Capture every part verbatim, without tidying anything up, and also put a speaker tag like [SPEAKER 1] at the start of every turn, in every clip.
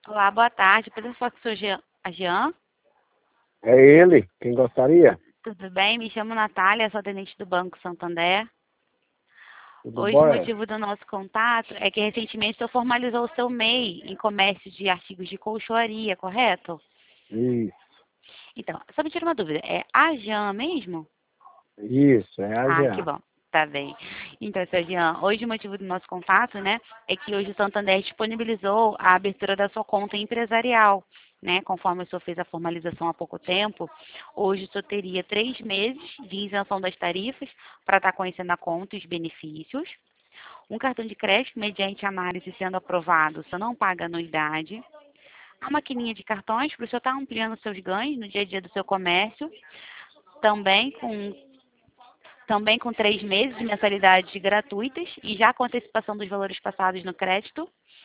[SPEAKER 1] Olá, boa tarde. Poderia falar com o senhor Jean? A Jean?
[SPEAKER 2] É ele, quem gostaria?
[SPEAKER 1] Tudo bem? Me chamo Natália, sou atendente do Banco Santander.
[SPEAKER 2] Tudo
[SPEAKER 1] Hoje o
[SPEAKER 2] bom?
[SPEAKER 1] motivo do nosso contato é que recentemente o senhor formalizou o seu M E I em comércio de artigos de colchoaria, correto?
[SPEAKER 2] Isso,
[SPEAKER 1] Então, só me tira uma dúvida, é a Jean mesmo?
[SPEAKER 2] isso, é a
[SPEAKER 1] Ah, que
[SPEAKER 2] Jean.
[SPEAKER 1] bom. Tá bem. Então, seu Jean, hoje o motivo do nosso contato, né, é que hoje o Santander disponibilizou a abertura da sua conta empresarial, né, conforme o senhor fez a formalização há pouco tempo. Hoje o senhor teria três meses de isenção das tarifas para estar conhecendo a conta e os benefícios. Um cartão de crédito, mediante análise sendo aprovado, o senhor não paga anuidade. A maquininha de cartões, para o senhor estar ampliando seus ganhos no dia a dia do seu comércio, também com também com três meses de mensalidades gratuitas e já com antecipação dos valores passados no crédito.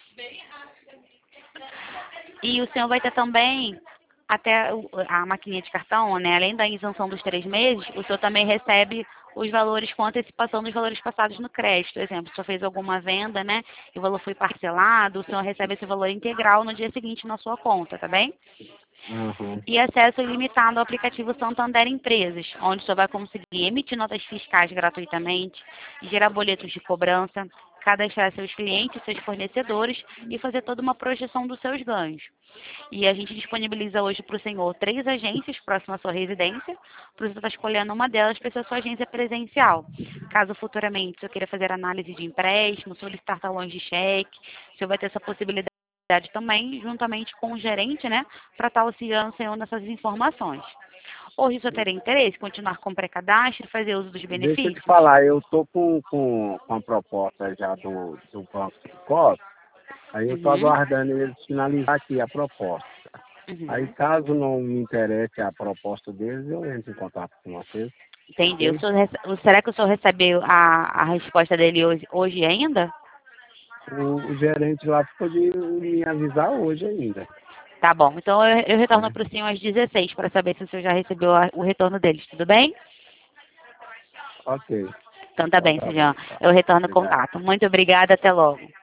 [SPEAKER 1] E o senhor vai ter também até o- a maquininha de cartão, né? Além da isenção dos três meses, o senhor também recebe os valores com antecipação dos valores passados no crédito. Por exemplo, se o senhor fez alguma venda, né? E o valor foi parcelado, o senhor recebe esse valor integral no dia seguinte na sua conta, tá bem?
[SPEAKER 2] Uhum.
[SPEAKER 1] E acesso ilimitado ao aplicativo Santander Empresas, onde o senhor vai conseguir emitir notas fiscais gratuitamente, gerar boletos de cobrança, cadastrar seus clientes, seus fornecedores e fazer toda uma projeção dos seus ganhos. E a gente disponibiliza hoje para o senhor três agências próximas à sua residência, para o senhor estar escolhendo uma delas para ser a sua agência presencial. Caso futuramente o senhor queira fazer análise de empréstimo, solicitar talões de cheque, o senhor vai ter essa possibilidade também, juntamente com o gerente, né, para estar auxiliando o senhor nessas informações. Hoje o senhor teria interesse em continuar com o pré-cadastro e fazer uso dos
[SPEAKER 2] Deixa eu te
[SPEAKER 1] benefícios?
[SPEAKER 2] falar, eu tô com, com, com a proposta já do, do Banco Psicólogo, aí eu tô
[SPEAKER 1] Uhum,
[SPEAKER 2] aguardando eles finalizar aqui a proposta. Aí
[SPEAKER 1] uhum.
[SPEAKER 2] caso não me interesse a proposta deles, eu entro em contato com vocês,
[SPEAKER 1] Entendi. O
[SPEAKER 2] ok?
[SPEAKER 1] senhor rece- o- será que o senhor recebeu a, a resposta dele hoje, hoje ainda?
[SPEAKER 2] O, o gerente lá ficou de me avisar hoje ainda,
[SPEAKER 1] Tá bom. Então eu, eu retorno
[SPEAKER 2] né?
[SPEAKER 1] para o senhor às dezesseis para saber se o senhor já recebeu a- o retorno deles, tudo bem?
[SPEAKER 2] Ok,
[SPEAKER 1] Então tá
[SPEAKER 2] então
[SPEAKER 1] bem,
[SPEAKER 2] tá bom,
[SPEAKER 1] senhor.
[SPEAKER 2] tá.
[SPEAKER 1] Eu retorno o
[SPEAKER 2] Obrigado.
[SPEAKER 1] contato. Muito obrigada, até logo.